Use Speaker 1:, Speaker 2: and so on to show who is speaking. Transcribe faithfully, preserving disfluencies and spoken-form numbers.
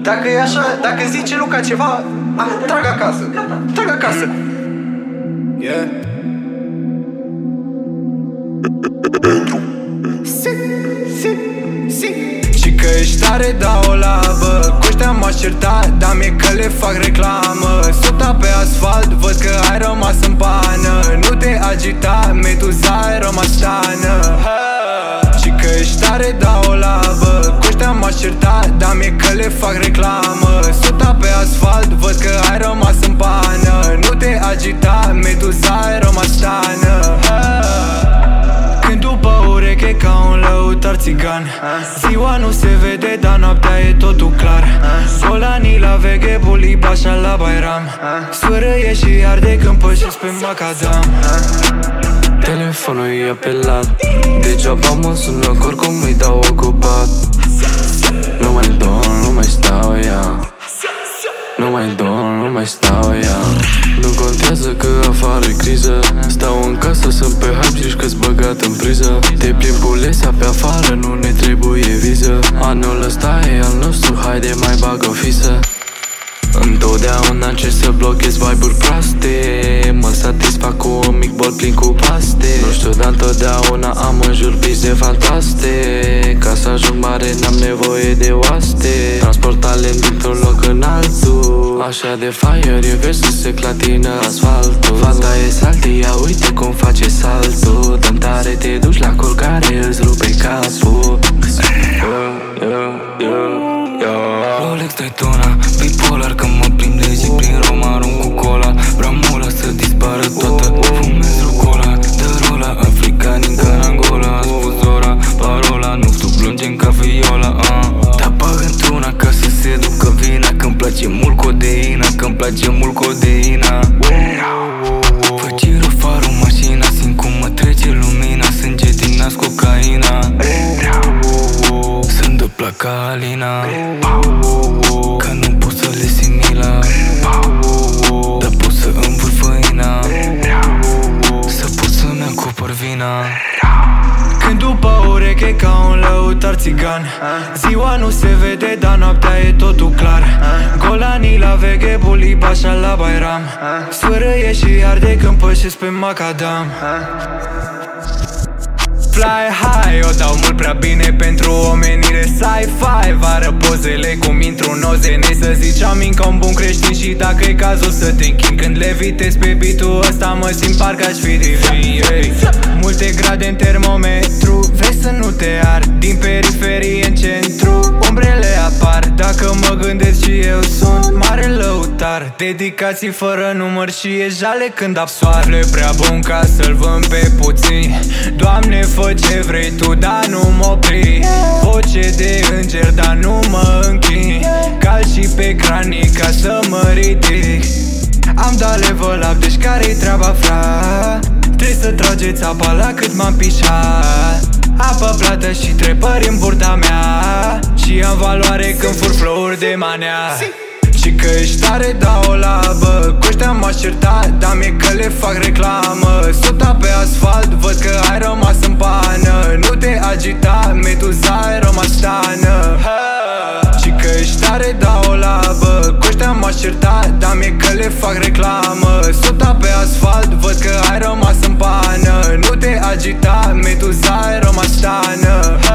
Speaker 1: Dacă e așa, dacă zice Luca ceva, ah, trag acasă, trag acasă. Yeah. Si, si, si. Și că ești tare, da o labă. Cu ăștia m-aș certa, dar mie că le fac reclamă. Sota pe asfalt, văd că ai rămas în pană. Nu te agita, meduza ai rămas ștană. Și că ești tare, da o labă. Cu ăștia m-aș certa, dar mie că le fac reclamă. Sota pe asfalt, văd că ai rămas în pană. Nu te agita, meduza ai rămas ștană. Când după ureche ca un lăutar țigan. Ziua nu se vede, dar noaptea e totul clar. Golanii la veche, bulii Pașa la Bairam. Sfârâie și arde când pășesc pe macadam.
Speaker 2: Telefonul e apelat, degeaba mă sună, oricum îi dau ocupat. Nu mai dorm, nu mai stau, ia. Nu mai dorm, nu mai stau, ia. Nu contează că afară e criză. Stau în casă, sunt pe hype, zici că-s băgat în priză. Te plimbi bulesea pe afară, nu ne trebuie viză. Anul ăsta e al nostru, haide mai bag o fisă. Întotdeauna încerc să blochez vibe-uri proaste. Mă satisfac cu un mic bol plin cu paste. Nu știu, dar întotdeauna am în jur pise fantaste. Ca să ajung mare n-am nevoie de oaste. Transport talent dintr-un loc în altul. Așa de fire e versul, se clatină asfaltul. Fata e salty, ia uite cum face saltul. Dăm tare, te duci la culcare, îți rupe capul. Rolex Daytona, bipolar când mă plimb de zi prin Roma. Arunc cu cola, vreau mula să dispară toată. Fumez rucola, dă rola, africani încă în Angola. A spus ora, parola, nu știu, plângem ca viola, uh. Dar bag într-una ca să se ducă vina. Că-mi place mult codeina, că-mi place mult codeina. Fă giro farul mașina, simt cum mă trece lumina. Sânge din nas cocaina. Sunt de placa Alina. Că nu pot să le simila, dar pot să învârt făina. Să pot să-mi acopăr vina. Când după ureche ca un lăutar țigan. Ziua nu se vede, dar noaptea e totul clar. Golanii la veche, bulii Pașa la Bairam. Sfârâie și arde când pășesc pe macadam. Fly high, o dau mult prea bine pentru omenire sci-fi. Vară pozele cum intru în ozene, să zici amin ca un bun creștin. Și dacă e cazul să te închin când levitez pe beat-ul ăsta, mă simt parcă aș fi divin, hey. Multe grade în termometru, vrei să nu te ard. Din periferie în centru, umbrele apar. Dacă mă gândesc și eu sunt mare lăutar. Dedicații fără număr și e jale când ap soarele. Prea bun ca să-l vând pe puțin. Doamne, fă ce vrei tu, dar nu mă opri. Voce de înger, dar nu mă închin. Cal și pe cranic ca să mă ridic. Am dat level up, deci care-i treaba, fra? Trebuie să trageți apa la cât m-am pișat. Apă plată și trepări în burta mea. Și am valoare când fur flow-uri de manea. Și că ești tare, da o labă. Cu ăștia m-aș certa, dar mie că le fac reclamă. Sota pe asfalt, văd că ai rămas în pană. Nu te agita, meduza ai rămas ștană. Și că ești tare, da o labă. Cu ăștia m-aș certa, dar mie că le fac reclamă. Sota pe asfalt, văd că ai rămas în pană. Nu te agita, meduza ai rămas ștană.